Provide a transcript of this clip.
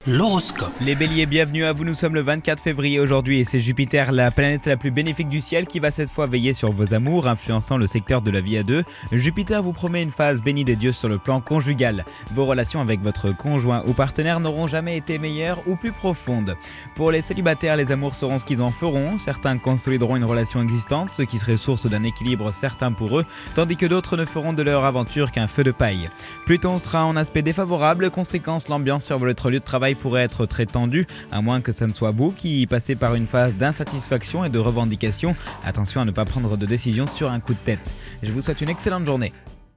L'horoscope. Les béliers, bienvenue à vous, nous sommes le 24 février aujourd'hui et c'est Jupiter, la planète la plus bénéfique du ciel qui va cette fois veiller sur vos amours, influençant le secteur de la vie à deux. Jupiter vous promet une phase bénie des dieux sur le plan conjugal. Vos relations avec votre conjoint ou partenaire n'auront jamais été meilleures ou plus profondes. Pour les célibataires, les amours seront ce qu'ils en feront. Certains consolideront une relation existante, ce qui serait source d'un équilibre certain pour eux, tandis que d'autres ne feront de leur aventure qu'un feu de paille. Pluton sera en aspect défavorable, conséquence l'ambiance sur votre lieu de travail pourrait être très tendue, à moins que ce ne soit vous qui passez par une phase d'insatisfaction et de revendication. Attention à ne pas prendre de décision sur un coup de tête. Je vous souhaite une excellente journée.